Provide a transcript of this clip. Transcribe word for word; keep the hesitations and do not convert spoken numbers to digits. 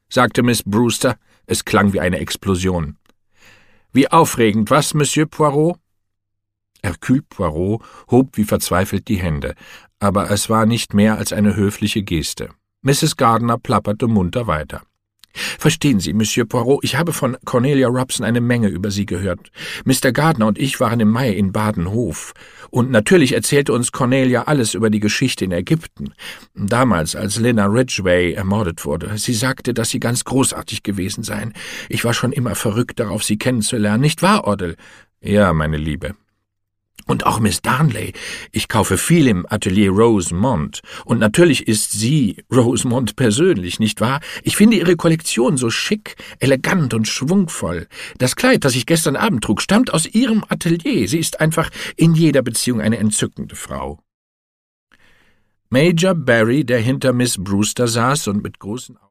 sagte Miss Brewster. Es klang wie eine Explosion. »Wie aufregend, was, Monsieur Poirot?« Hercule Poirot hob wie verzweifelt die Hände, aber es war nicht mehr als eine höfliche Geste. Misses Gardiner plapperte munter weiter. »Verstehen Sie, Monsieur Poirot, ich habe von Cornelia Robson eine Menge über Sie gehört. Mister Gardiner und ich waren im Mai in Badenhof. Und natürlich erzählte uns Cornelia alles über die Geschichte in Ägypten. Damals, als Lena Ridgway ermordet wurde. Sie sagte, dass Sie ganz großartig gewesen seien. Ich war schon immer verrückt darauf, Sie kennenzulernen. Nicht wahr, Odell?« »Ja, meine Liebe.« »Und auch Miss Darnley. Ich kaufe viel im Atelier Rosemont. Und natürlich ist sie Rosemont persönlich, nicht wahr? Ich finde ihre Kollektion so schick, elegant und schwungvoll. Das Kleid, das ich gestern Abend trug, stammt aus ihrem Atelier. Sie ist einfach in jeder Beziehung eine entzückende Frau.« Major Barry, der hinter Miss Brewster saß und mit großen Augen